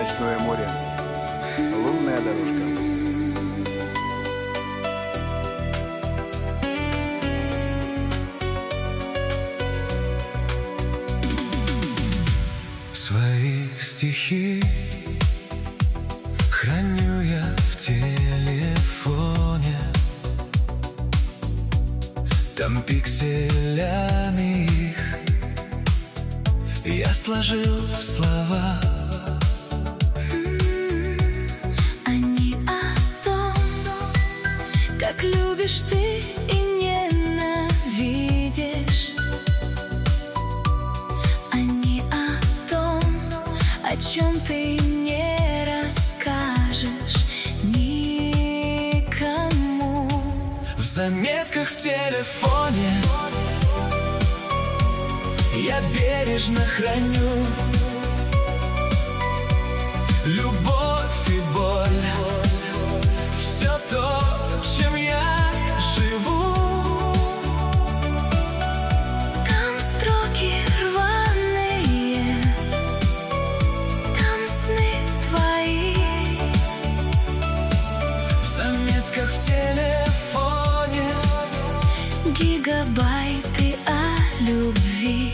ночное море. Лунная дорожка. Свои стихи храню я в телефоне. Там пикселями их я сложил в слова. Они о том, как любишь ты и ненавидишь. Они о том, о чем ты не расскажешь никому. В заметках в телефоне я бережно храню любовь и боль, все то, чем я живу. Там строки рваные, там сны твои. В заметках в телефоне Гигабайты о любви.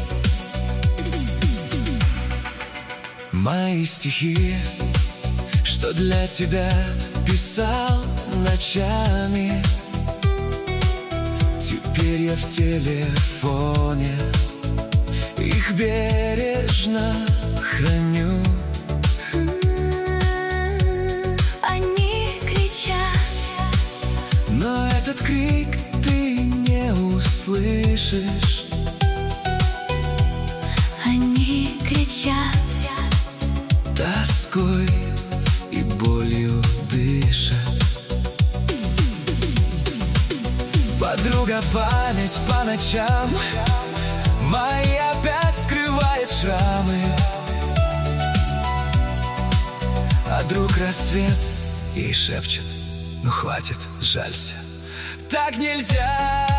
мои стихи, что для тебя писал ночами, теперь я в телефоне их бережно храню. Они кричат, Но этот крик ты не услышишь. они кричат, тоской и болью дышат. Подруга, память по ночам мои опять скрывает шрамы. А друг рассвет ей шепчет: ну хватит, жалься, так нельзя.